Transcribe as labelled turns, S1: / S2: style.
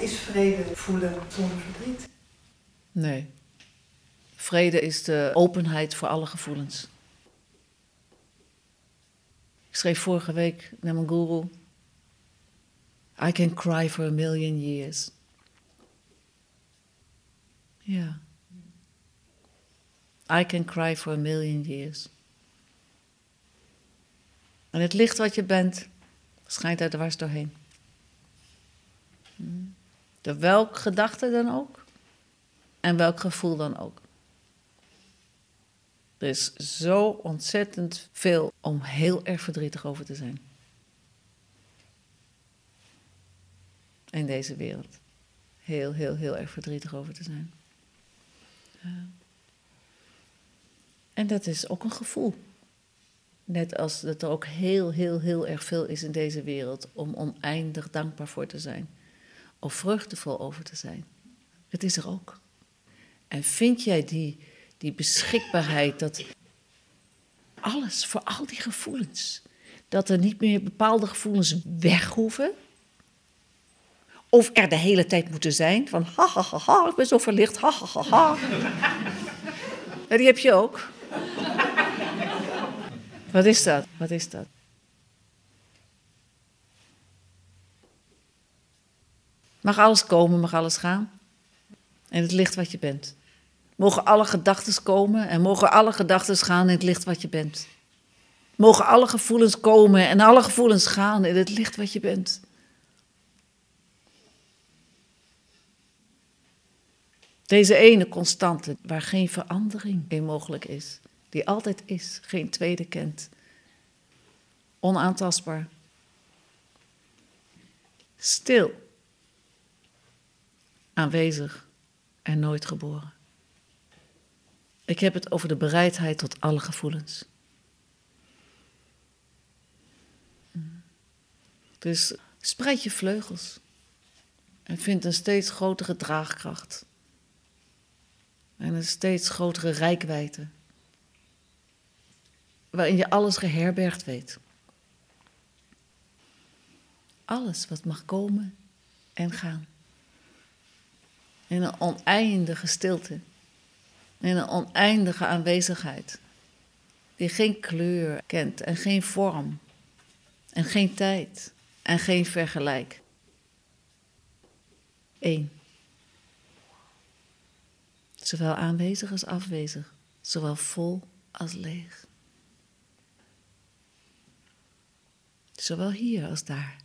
S1: Is vrede voelen zonder verdriet?
S2: Nee. Vrede is de openheid voor alle gevoelens. Ik schreef vorige week naar mijn guru: I can cry for 1,000,000 years. Ja. I can cry for 1,000,000 years. En het licht wat je bent, schijnt er dwars doorheen. Door welk gedachte dan ook. En welk gevoel dan ook. Er is zo ontzettend veel om heel erg verdrietig over te zijn. In deze wereld. Heel, heel, heel erg verdrietig over te zijn. Ja. En dat is ook een gevoel. Net als dat er ook heel, heel, heel erg veel is in deze wereld om oneindig dankbaar voor te zijn. Of vreugdevol over te zijn. Het is er ook. En vind jij die beschikbaarheid, dat alles, voor al die gevoelens, dat er niet meer bepaalde gevoelens weg hoeven? Of er de hele tijd moeten zijn, van ha, ha, ha, ha, ik ben zo verlicht, ha, ha, ha, ha. Ja, die heb je ook. Wat is dat? Wat is dat? Mag alles komen, mag alles gaan. En het licht wat je bent. Mogen alle gedachten komen en mogen alle gedachten gaan in het licht wat je bent. Mogen alle gevoelens komen en alle gevoelens gaan in het licht wat je bent. Deze ene constante, waar geen verandering in mogelijk is. Die altijd is, geen tweede kent. Onaantastbaar. Stil. Aanwezig en nooit geboren. Ik heb het over de bereidheid tot alle gevoelens. Dus spreid je vleugels. En vind een steeds grotere draagkracht. En een steeds grotere reikwijdte. Waarin je alles geherbergd weet. Alles wat mag komen en gaan. In een oneindige stilte. In een oneindige aanwezigheid. Die geen kleur kent en geen vorm. En geen tijd. En geen vergelijk. 1. Zowel aanwezig als afwezig. Zowel vol als leeg. Zowel hier als daar.